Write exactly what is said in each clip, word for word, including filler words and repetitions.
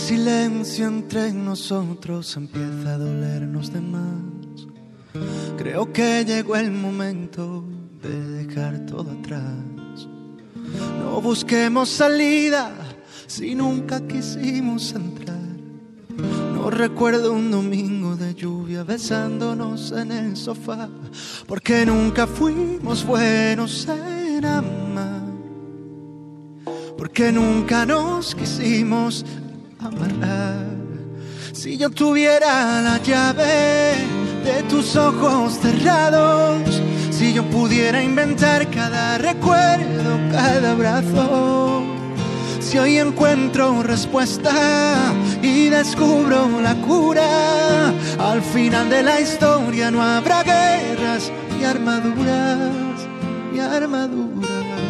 silencio entre nosotros empieza a dolernos de más. Creo que llegó el momento de dejar todo atrás. No busquemos salida si nunca quisimos entrar. No recuerdo un domingo de lluvia besándonos en el sofá, porque nunca fuimos buenos en amar, porque nunca nos quisimos amarrar. Si yo tuviera la llave de tus ojos cerrados, si yo pudiera inventar cada recuerdo, cada abrazo, si hoy encuentro respuesta y descubro la cura, al final de la historia no habrá guerras ni armaduras, ni armaduras.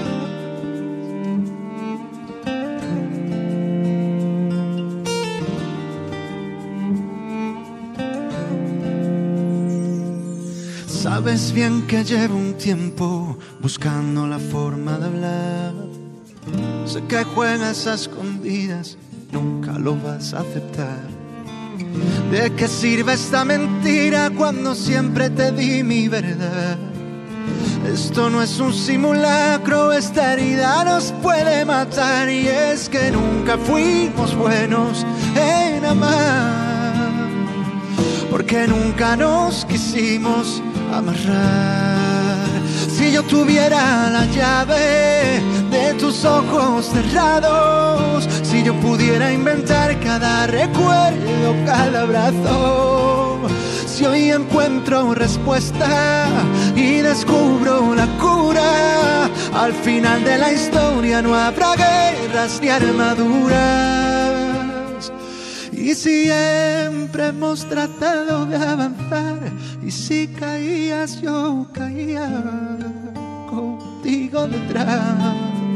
Sabes bien que llevo un tiempo buscando la forma de hablar. Sé que juegas a escondidas, nunca lo vas a aceptar. ¿De qué sirve esta mentira cuando siempre te di mi verdad? Esto no es un simulacro, esta herida nos puede matar. Y es que nunca fuimos buenos en amar, porque nunca nos quisimos amarrar. Si yo tuviera la llave de tus ojos cerrados, si yo pudiera inventar cada recuerdo, cada abrazo, si hoy encuentro respuesta y descubro la cura, al final de la historia no habrá guerras ni armaduras. Y siempre hemos tratado de avanzar, y si caías yo caía contigo detrás.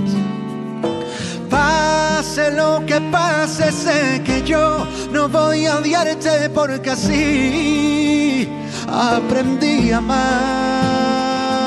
Pase lo que pase, sé que yo no voy a odiarte, porque así aprendí a amar.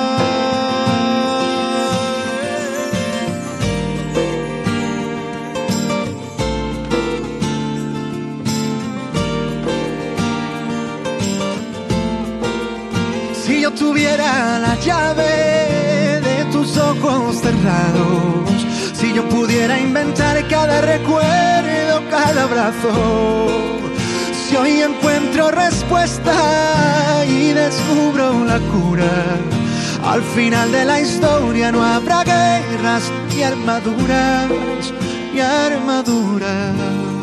Si yo tuviera la llave de tus ojos cerrados, si yo pudiera inventar cada recuerdo, cada abrazo, si hoy encuentro respuesta y descubro la cura, al final de la historia no habrá guerras ni armaduras, ni armaduras.